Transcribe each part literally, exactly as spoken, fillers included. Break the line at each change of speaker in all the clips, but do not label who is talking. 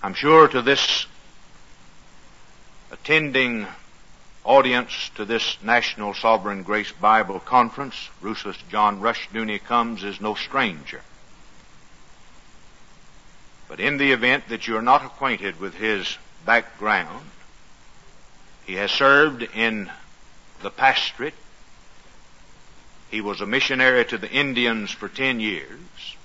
I'm sure to this attending audience to this National Sovereign Grace Bible Conference, Russus John Rushdoony comes as no stranger. But in the event that you are not acquainted with his background, he has served in the pastorate. He was a missionary to the Indians for ten years.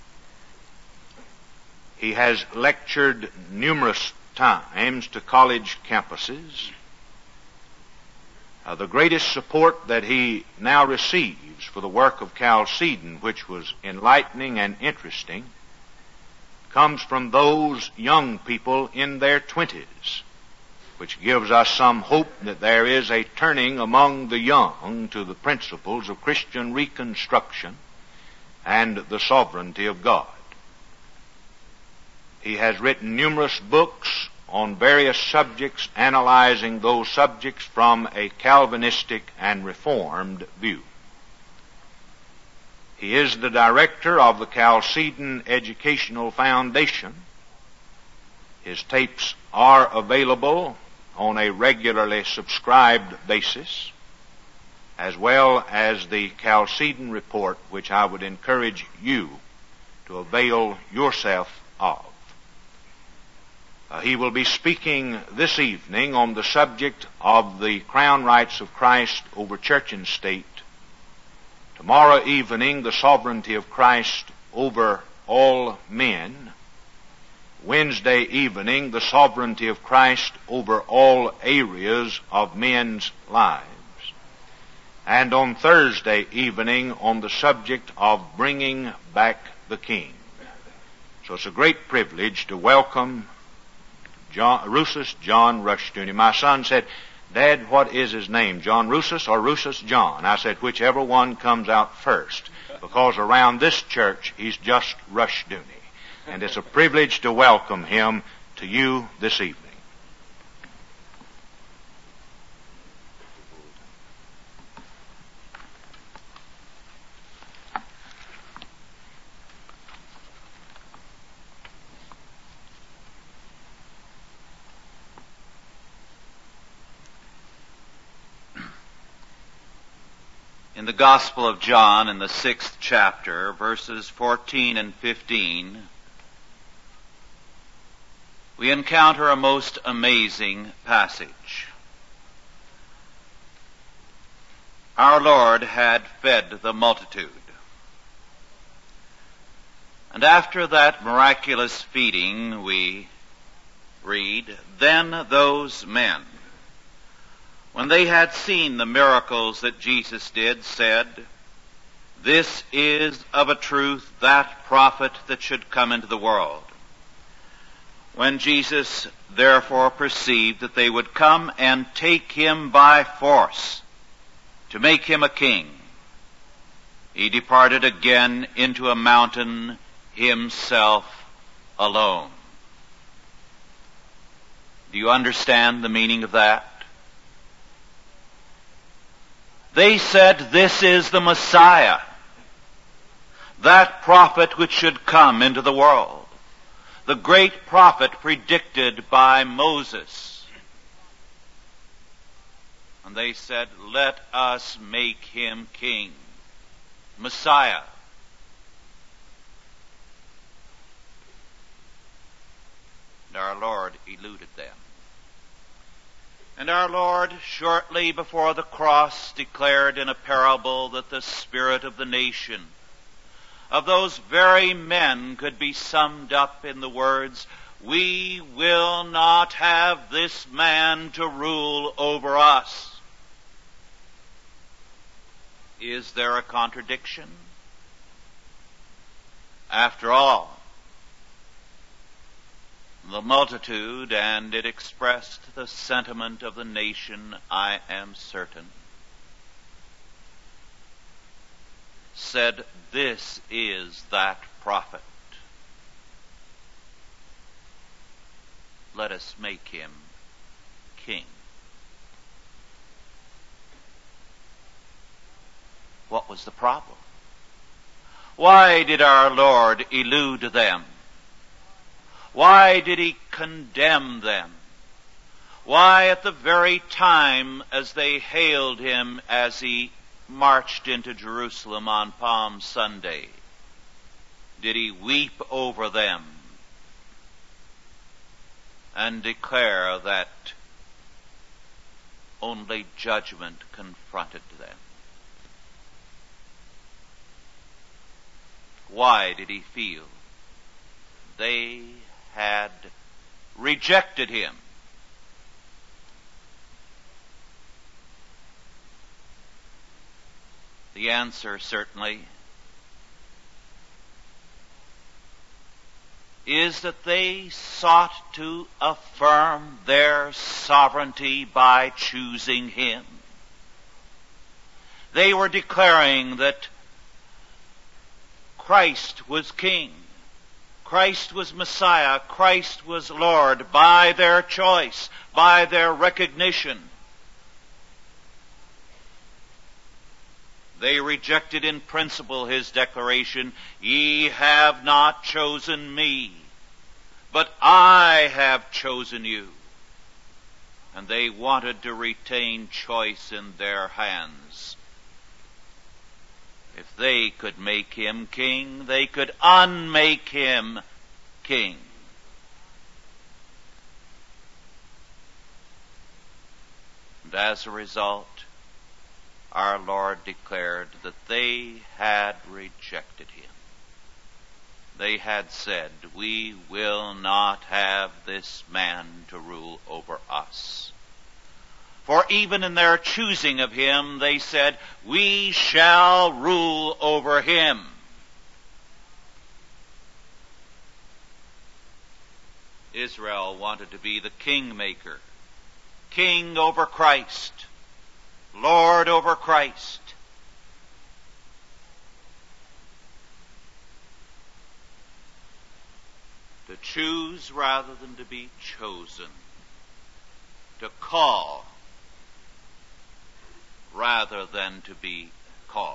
He has lectured numerous times to college campuses. Uh, the greatest support that he now receives for the work of Chalcedon, which was enlightening and interesting, comes from those young people in their twenties, which gives us some hope that there is a turning among the young to the principles of Christian reconstruction and the sovereignty of God. He has written numerous books on various subjects, analyzing those subjects from a Calvinistic and Reformed view. He is the director of the Chalcedon Educational Foundation. His tapes are available on a regularly subscribed basis, as well as the Chalcedon Report, which I would encourage you to avail yourself of. Uh, he will be speaking this evening on the subject of the crown rights of Christ over church and state. Tomorrow evening, the sovereignty of Christ over all men. Wednesday evening, the sovereignty of Christ over all areas of men's lives. And on Thursday evening, on the subject of bringing back the King. So it's a great privilege to welcome John, Russus John Rushdoony. My son said, "Dad, what is his name, John Russus or Russus John?" I said, whichever one comes out first, because around this church he's just Rushdoony. And it's a privilege to welcome him to you this evening.
In the Gospel of John, in the sixth chapter, verses fourteen and fifteen, we encounter a most amazing passage. Our Lord had fed the multitude. And after that miraculous feeding, we read, "Then those men, when they had seen the miracles that Jesus did, said, 'This is of a truth that prophet that should come into the world.' When Jesus therefore perceived that they would come and take him by force to make him a king, he departed again into a mountain himself alone." Do you understand the meaning of that? They said, "This is the Messiah, that prophet which should come into the world, the great prophet predicted by Moses." And they said, "Let us make him king," Messiah. And our Lord eluded them. And our Lord, shortly before the cross, declared in a parable that the spirit of the nation, of those very men, could be summed up in the words, "We will not have this man to rule over us." Is there a contradiction? After all, the multitude, and it expressed the sentiment of the nation, I am certain, said, "This is that prophet. Let us make him king." What was the problem? Why did our Lord elude them? Why did he condemn them? Why, at the very time as they hailed him as he marched into Jerusalem on Palm Sunday, did he weep over them and declare that only judgment confronted them? Why did he feel they had rejected him? The answer, certainly, is that they sought to affirm their sovereignty by choosing him. They were declaring that Christ was King, Christ was Messiah, Christ was Lord by their choice, by their recognition. They rejected in principle his declaration, "Ye have not chosen me, but I have chosen you." And they wanted to retain choice in their hands. If they could make him king, they could unmake him king. And as a result, our Lord declared that they had rejected him. They had said, "We will not have this man to rule over us." For even in their choosing of him, they said, "We shall rule over him." Israel wanted to be the kingmaker, king over Christ, Lord over Christ. To choose rather than to be chosen. To call rather than to be called.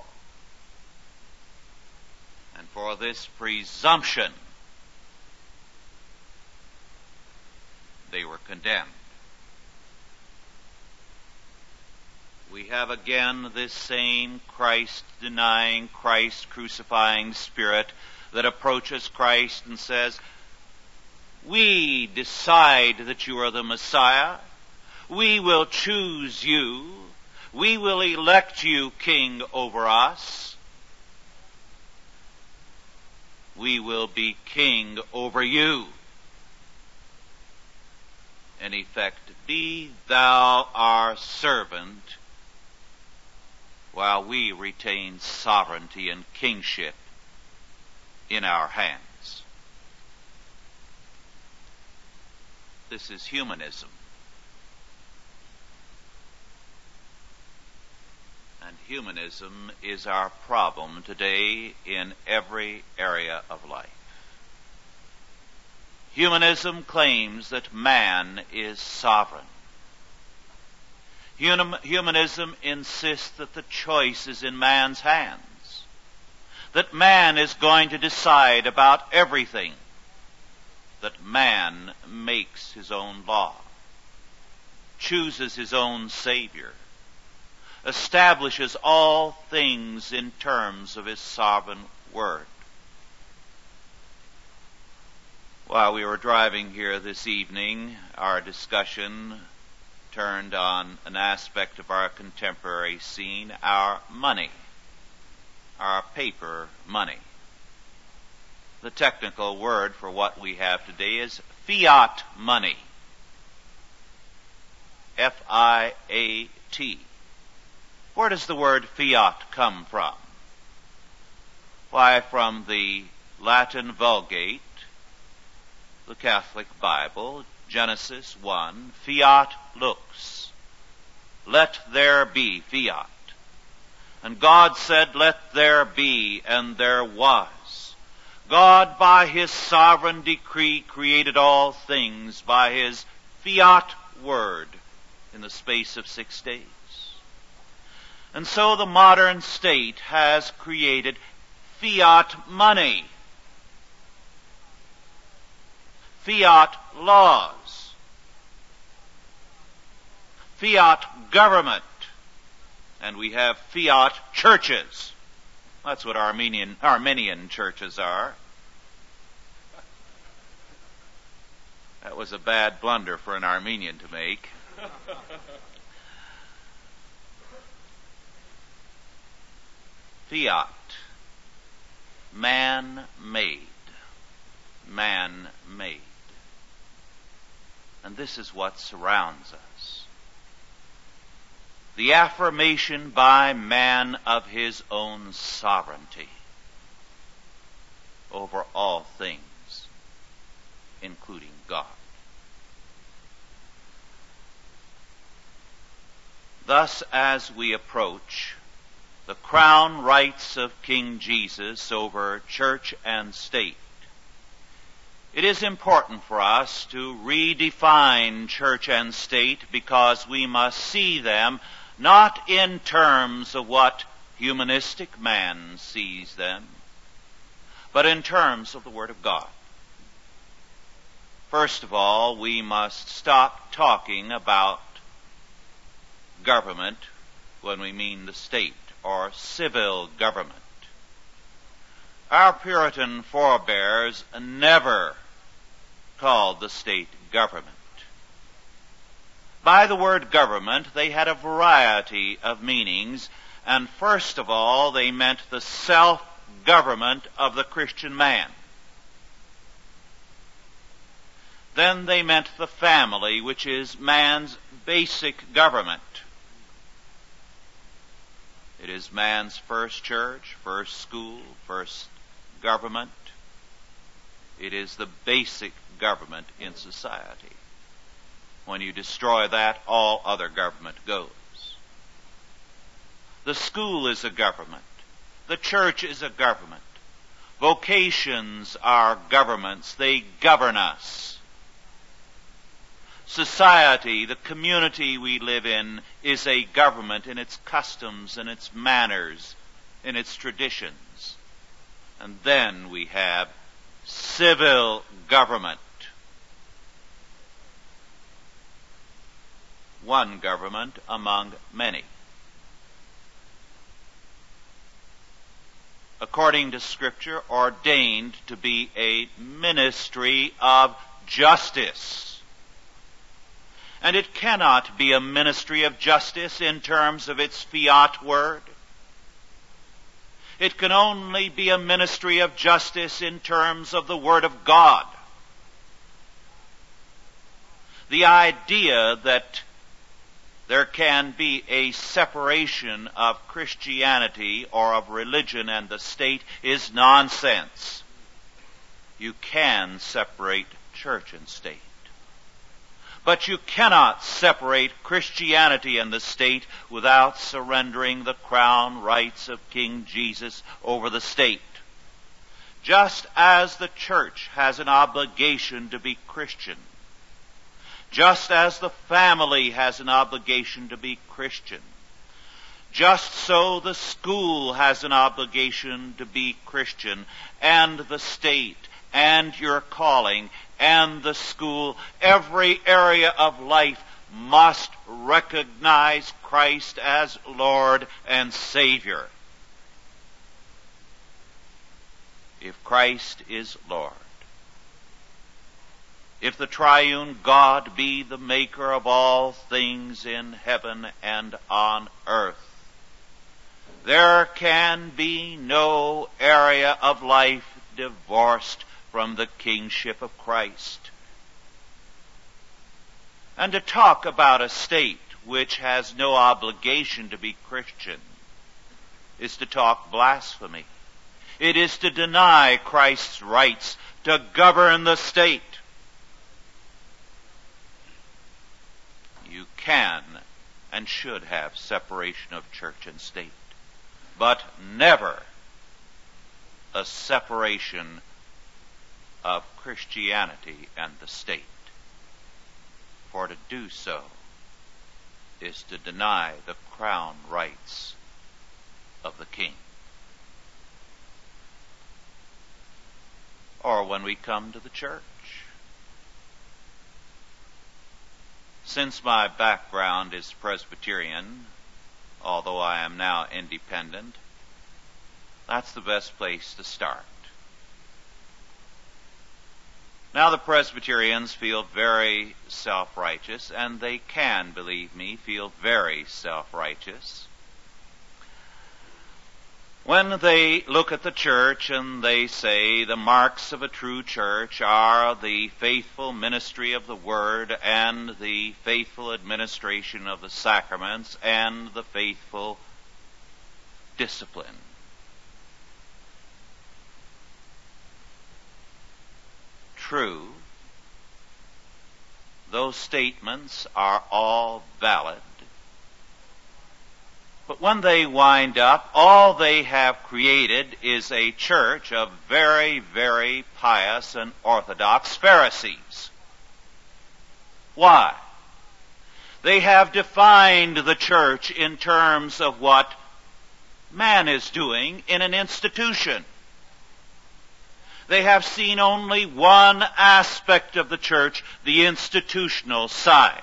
And for this presumption, they were condemned. We have again this same Christ-denying, Christ-crucifying spirit that approaches Christ and says, "We decide that you are the Messiah. We will choose you. We will elect you king over us. We will be king over you." In effect, be thou our servant while we retain sovereignty and kingship in our hands. This is humanism. And humanism is our problem today in every area of life. Humanism claims that man is sovereign. Humanism insists that the choice is in man's hands, that man is going to decide about everything, that man makes his own law, chooses his own Savior, establishes all things in terms of his sovereign word. While we were driving here this evening, our discussion turned on an aspect of our contemporary scene, our money, our paper money. The technical word for what we have today is fiat money. F I A T. Where does the word fiat come from? Why, from the Latin Vulgate, the Catholic Bible, Genesis one, fiat lux. Let there be fiat. And God said, let there be, and there was. God, by his sovereign decree, created all things by his fiat word in the space of six days. And so the modern state has created fiat money. fiat laws, fiat government, and we have fiat churches. That's what Armenian, Armenian churches are. That was a bad blunder for an Armenian to make. Fiat, man-made, man-made. And this is what surrounds us. The affirmation by man of his own sovereignty over all things, including God. Thus, as we approach the crown rights of King Jesus over church and state, it is important for us to redefine church and state, because we must see them not in terms of what humanistic man sees them, but in terms of the Word of God. First of all, we must stop talking about government when we mean the state, or civil government. Our Puritan forebears never called the state government. By the word government, they had a variety of meanings, and first of all, they meant the self-government of the Christian man. Then they meant the family, which is man's basic government. It is man's first church, first school, first government. It is the basic government in society. When you destroy that, all other government goes. The school is a government. The church is a government. Vocations are governments. They govern us. Society, the community we live in, is a government in its customs, in its manners, in its traditions. And then we have civil government. One government among many. According to Scripture, ordained to be a ministry of justice. And it cannot be a ministry of justice in terms of its fiat word. It can only be a ministry of justice in terms of the Word of God. The idea that there can be a separation of Christianity or of religion and the state is nonsense. You can separate church and state. But you cannot separate Christianity and the state without surrendering the crown rights of King Jesus over the state. Just as the church has an obligation to be Christian, just as the family has an obligation to be Christian, just so the school has an obligation to be Christian, and the state, and your calling, and the school, every area of life must recognize Christ as Lord and Savior. If Christ is Lord, if the triune God be the maker of all things in heaven and on earth, there can be no area of life divorced from the kingship of Christ. And to talk about a state which has no obligation to be Christian is to talk blasphemy. It is to deny Christ's rights to govern the state. You can and should have separation of church and state, but never a separation of Christianity and the state. For to do so is to deny the crown rights of the king. Or when we come to the church, Since my background is Presbyterian, although I am now independent, that's the best place to start. Now the Presbyterians feel very self-righteous, and they can, believe me, feel very self-righteous. When they look at the church and they say the marks of a true church are the faithful ministry of the Word and the faithful administration of the sacraments and the faithful discipline. True, those statements are all valid. But when they wind up, all they have created is a church of very, very pious and orthodox Pharisees. Why? They have defined the church in terms of what man is doing in an institution. They have seen only one aspect of the church, the institutional side.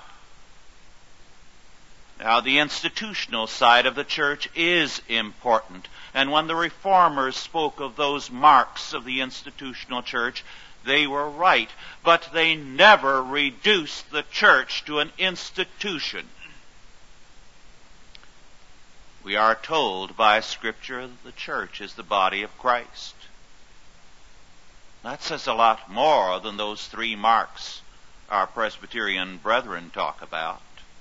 Now, the institutional side of the church is important. And when the Reformers spoke of those marks of the institutional church, they were right. But they never reduced the church to an institution. We are told by Scripture that the church is the body of Christ. That says a lot more than those three marks our Presbyterian brethren talk about.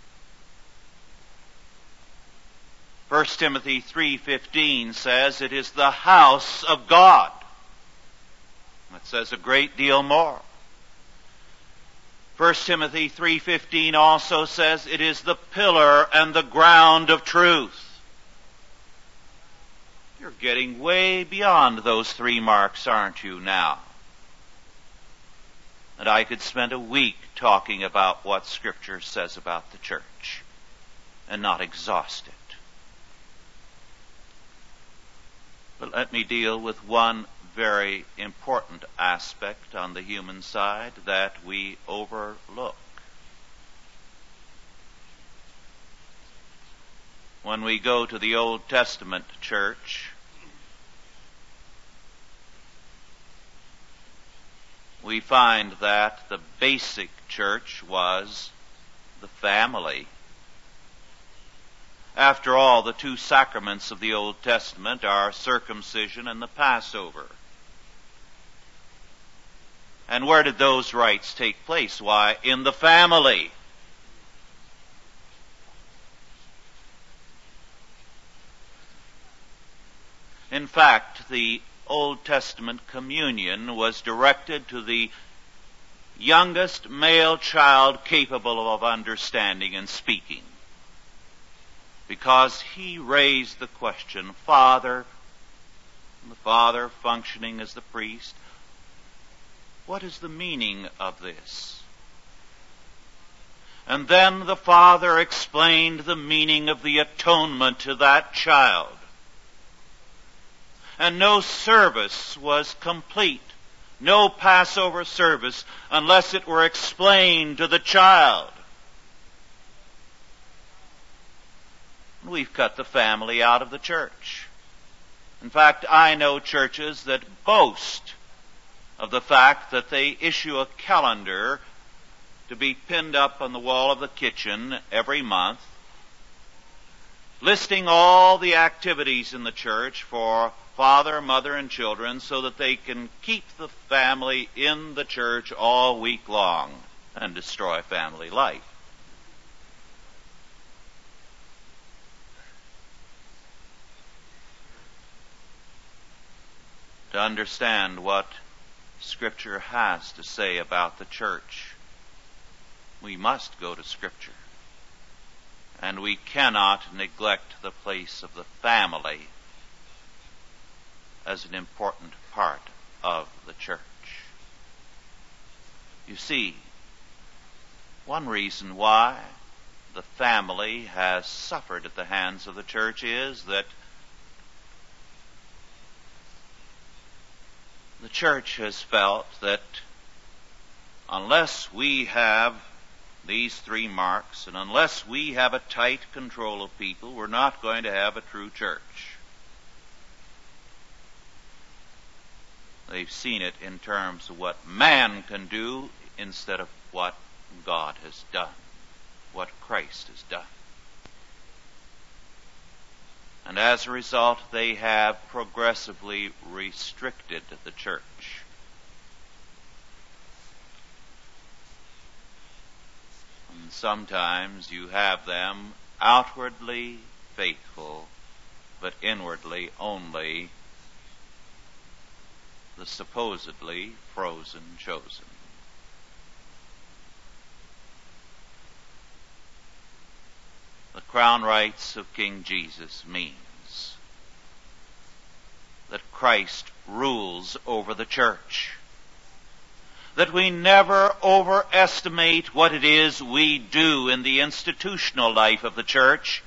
First Timothy three fifteen says it is the house of God. That says a great deal more. First Timothy three fifteen also says it is the pillar and the ground of truth. You're getting way beyond those three marks, aren't you, now? And I could spend a week talking about what Scripture says about the church and not exhaust it. But let me deal with one very important aspect on the human side that we overlook. When we go to the Old Testament church, we find that the basic church was the family. After all, the two sacraments of the Old Testament are circumcision and the Passover. And where did those rites take place? Why, in the family. In fact, the Old Testament communion was directed to the youngest male child capable of understanding and speaking, because he raised the question, Father, the father functioning as the priest, what is the meaning of this? And then the father explained the meaning of the atonement to that child. And no service was complete, no Passover service, unless it were explained to the child. We've cut the family out of the church. In fact, I know churches that boast of the fact that they issue a calendar to be pinned up on the wall of the kitchen every month, listing all the activities in the church for father, mother, and children, so that they can keep the family in the church all week long and destroy family life. To understand what Scripture has to say about the church, we must go to Scripture. And we cannot neglect the place of the family as an important part of the church. You see, one reason why the family has suffered at the hands of the church is that the church has felt that unless we have these three marks, and unless we have a tight control of people, we're not going to have a true church. They've seen it in terms of what man can do instead of what God has done, what Christ has done. And as a result, they have progressively restricted the church. And sometimes you have them outwardly faithful, but inwardly only the supposedly frozen chosen. The crown rights of King Jesus means that Christ rules over the church. That we never overestimate what it is we do in the institutional life of the church,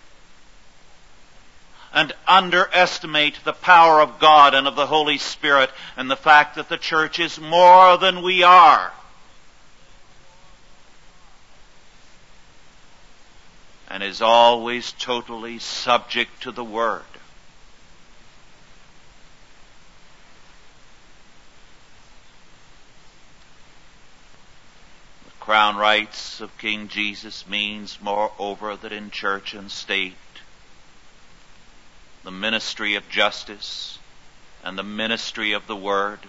and underestimate the power of God and of the Holy Spirit and the fact that the church is more than we are. And is always totally subject to the Word. The crown rights of King Jesus means, moreover, that in church and state, the ministry of justice and the ministry of the Word,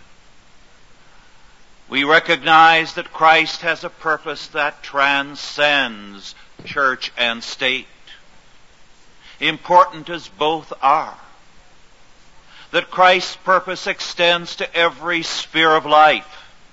we recognize that Christ has a purpose that transcends church and state, important as both are. That Christ's purpose extends to every sphere of life.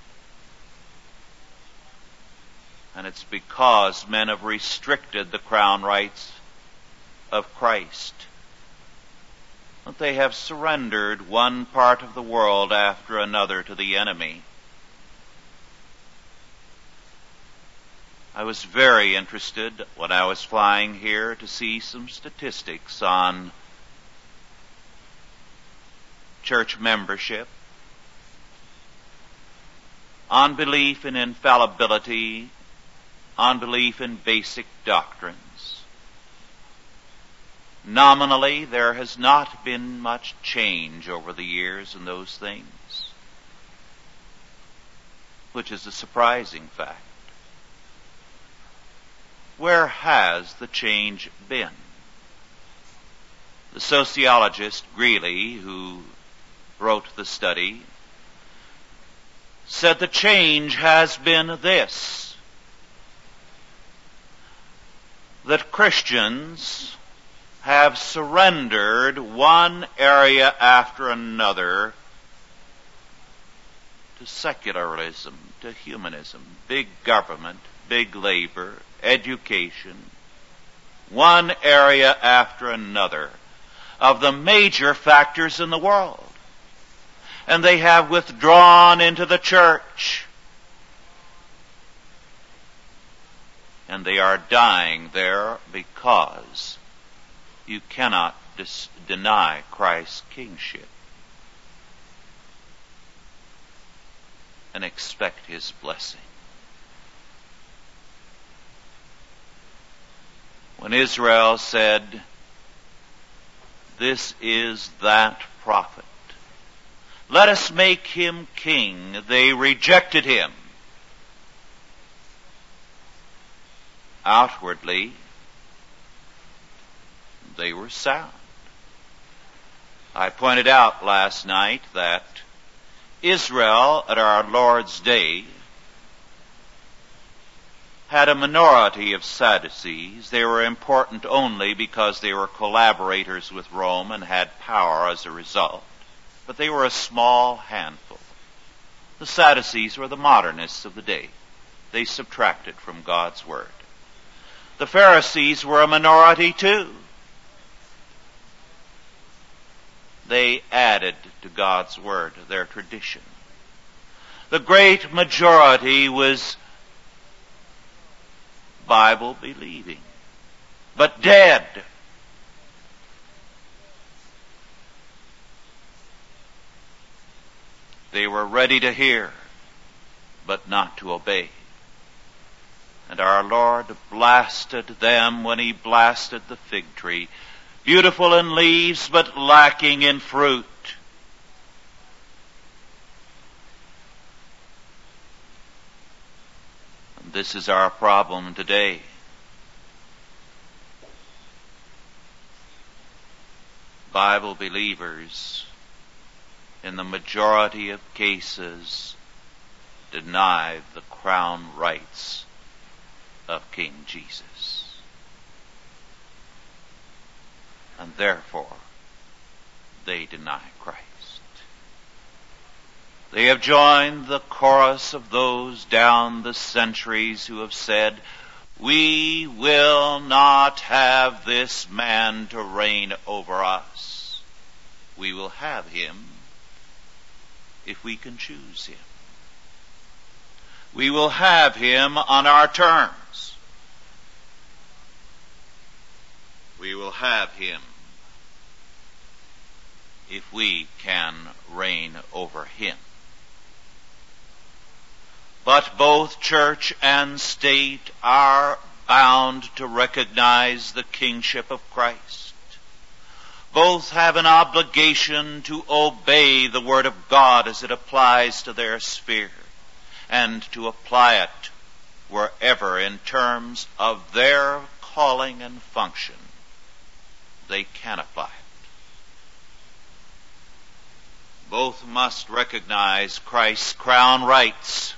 And it's because men have restricted the crown rights of Christ that they have surrendered one part of the world after another to the enemy. I was very interested when I was flying here to see some statistics on church membership, on belief in infallibility, on belief in basic doctrines. Nominally, there has not been much change over the years in those things, which is a surprising fact. Where has the change been? The sociologist Greeley, who wrote the study, said the change has been this: that Christians have surrendered one area after another to secularism, to humanism, big government, big labor, education, one area after another of the major factors in the world. And they have withdrawn into the church. And they are dying there because you cannot dis- deny Christ's kingship and expect His blessing. When Israel said, "This is that prophet, let us make him king," they rejected him. Outwardly, they were sound. I pointed out last night that Israel at our Lord's day had a minority of Sadducees. They were important only because they were collaborators with Rome and had power as a result. But they were a small handful. The Sadducees were the modernists of the day. They subtracted from God's Word. The Pharisees were a minority too. They added to God's Word their tradition. The great majority was Bible believing, but dead. They were ready to hear, but not to obey. And our Lord blasted them when he blasted the fig tree, beautiful in leaves but lacking in fruit. And this is our problem today. Bible believers, in the majority of cases, deny the crown rights of King Jesus. And therefore, they deny Christ. They have joined the chorus of those down the centuries who have said, "We will not have this man to reign over us. We will have him if we can choose him. We will have him on our terms. We will have him if we can reign over him." But both church and state are bound to recognize the kingship of Christ. Both have an obligation to obey the Word of God as it applies to their sphere, and to apply it wherever, in terms of their calling and function, they can apply it. Both must recognize Christ's crown rights,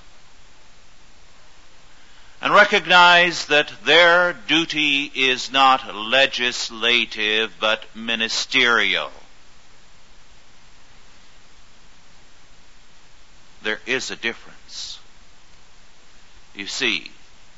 and recognize that their duty is not legislative but ministerial. There is a difference. You see,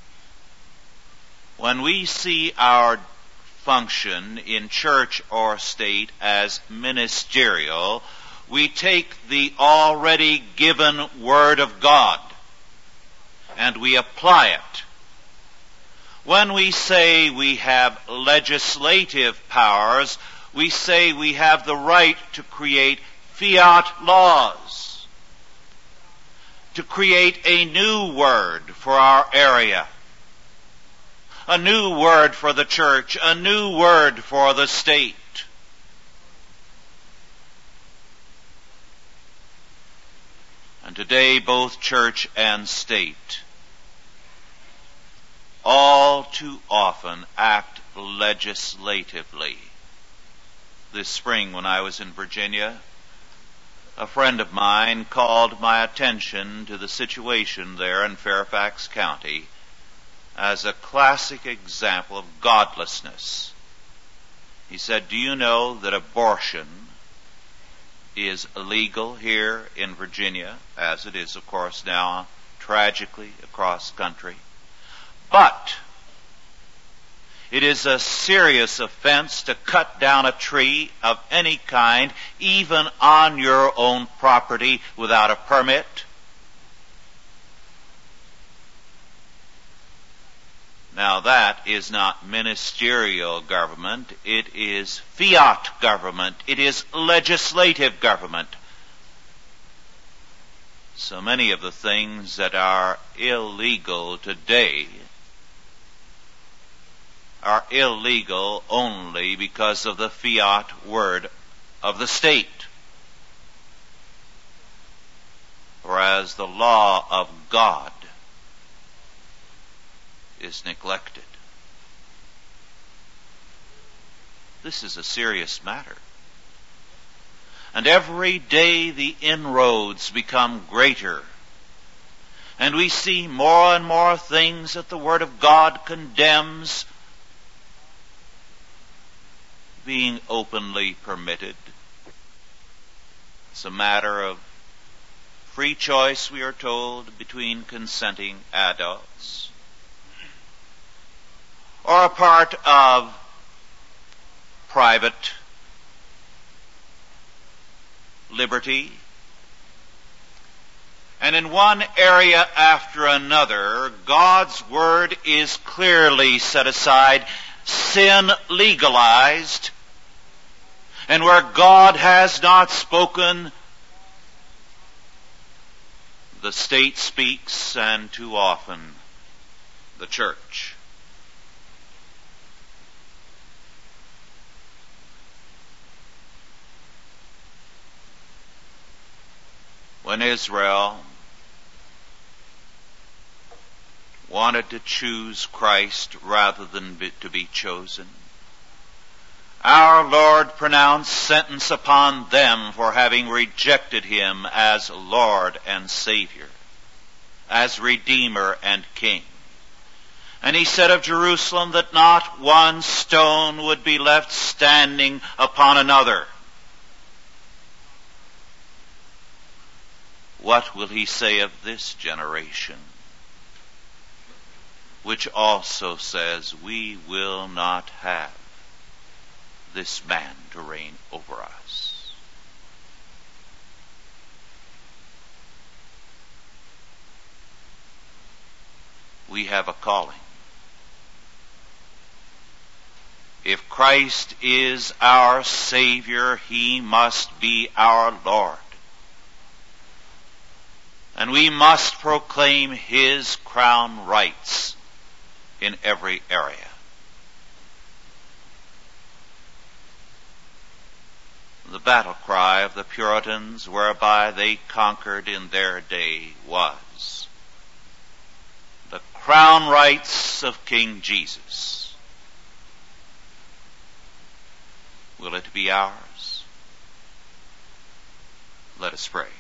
when we see our function in church or state as ministerial, we take the already given Word of God and we apply it. When we say we have legislative powers, we say we have the right to create fiat laws, to create a new word for our area, a new word for the church, a new word for the state. And today, both church and state all too often act legislatively. This spring, when I was in Virginia, a friend of mine called my attention to the situation there in Fairfax County as a classic example of godlessness. He said, "Do you know that abortion is illegal here in Virginia, as it is, of course, now tragically across country? But it is a serious offense to cut down a tree of any kind, even on your own property, without a permit." Now that is not ministerial government, it is fiat government, it is legislative government. So many of the things that are illegal today are illegal only because of the fiat word of the state. Whereas the law of God is neglected. This is a serious matter. And every day the inroads become greater. And we see more and more things that the Word of God condemns being openly permitted. It's a matter of free choice, we are told, between consenting adults, or a part of private liberty. And in one area after another, God's Word is clearly set aside, sin legalized, and where God has not spoken, the state speaks, and too often the church. When Israel wanted to choose Christ rather than be, to be chosen, our Lord pronounced sentence upon them for having rejected him as Lord and Savior, as Redeemer and King. And he said of Jerusalem that not one stone would be left standing upon another. What will he say of this generation, which also says, we will not have this man to reign over us? We have a calling. If Christ is our Savior, he must be our Lord. And we must proclaim his crown rights in every area. The battle cry of the Puritans, whereby they conquered in their day, was the crown rights of King Jesus. Will it be ours? Let us pray.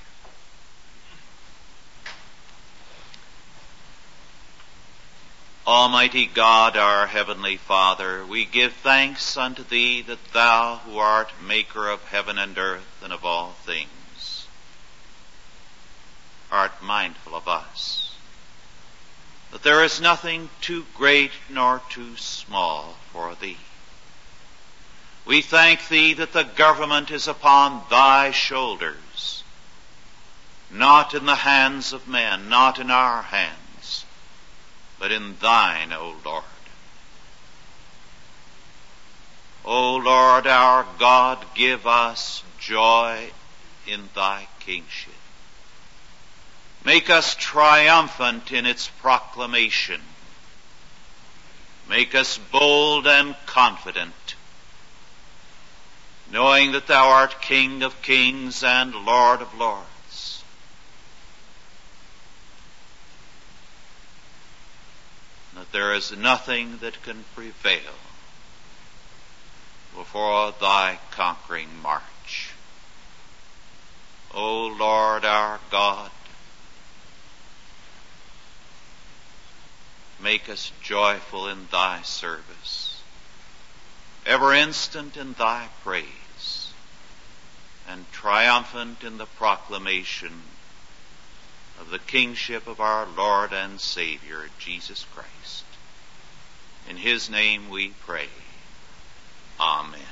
Almighty God, our heavenly Father, we give thanks unto thee that thou, who art maker of heaven and earth and of all things, art mindful of us, that there is nothing too great nor too small for thee. We thank thee that the government is upon thy shoulders, not in the hands of men, not in our hands, but in thine, O Lord. O Lord our God, give us joy in thy kingship. Make us triumphant in its proclamation. Make us bold and confident, knowing that thou art King of kings and Lord of lords. That there is nothing that can prevail before thy conquering march. O Lord our God, make us joyful in thy service, ever instant in thy praise, and triumphant in the proclamation of the kingship of our Lord and Savior, Jesus Christ. In his name we pray. Amen.